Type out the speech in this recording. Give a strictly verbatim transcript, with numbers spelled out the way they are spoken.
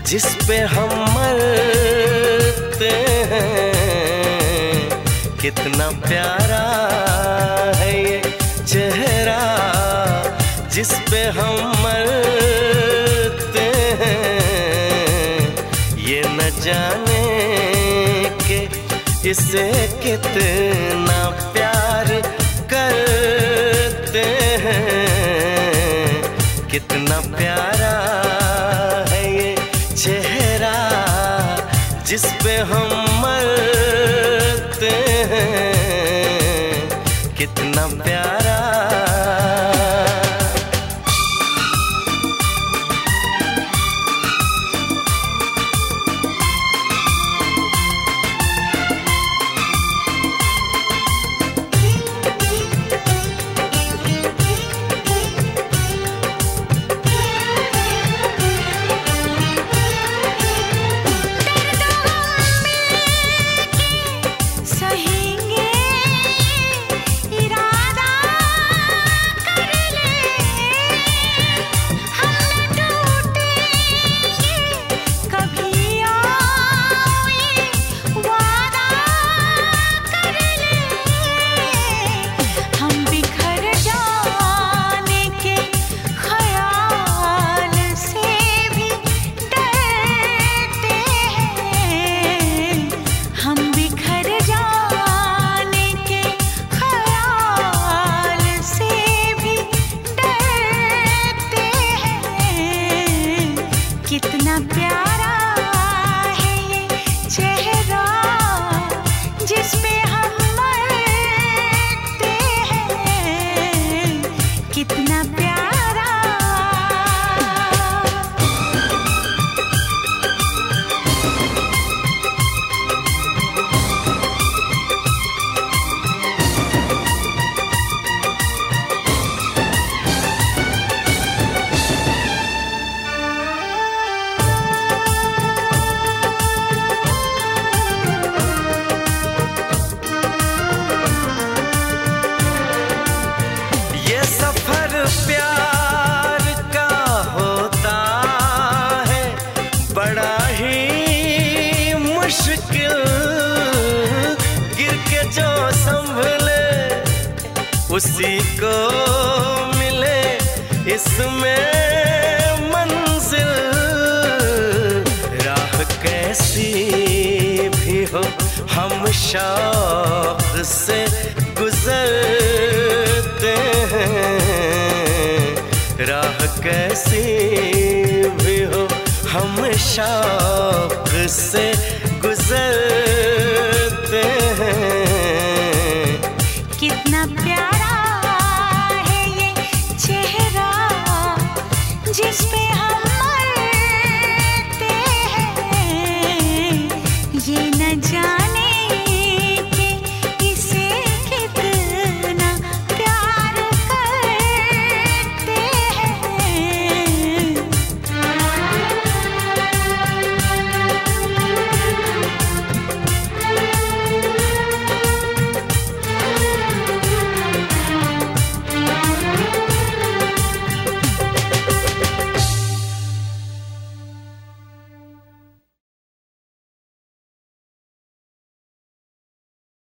जिस पे हम मरते हैं। कितना प्यारा है ये चेहरा जिस पे हम मरते हैं। ये न जाने के इसे कितना प्यार करते हैं। कितना प्यारा है ये चेहरा जिस पे हम मरते हैं। कितना प्यारा। कितना प्यारा है ये चेहरा जिस पे हम मरते हैं। कितना प्यारा। प्यार का होता है बड़ा ही मुश्किल। गिर के जो संभले उसी को मिले इसमें मंजिल। राह कैसी भी हो हम शौक से गुजरते हैं। राह कैसी भी हो हम शौक से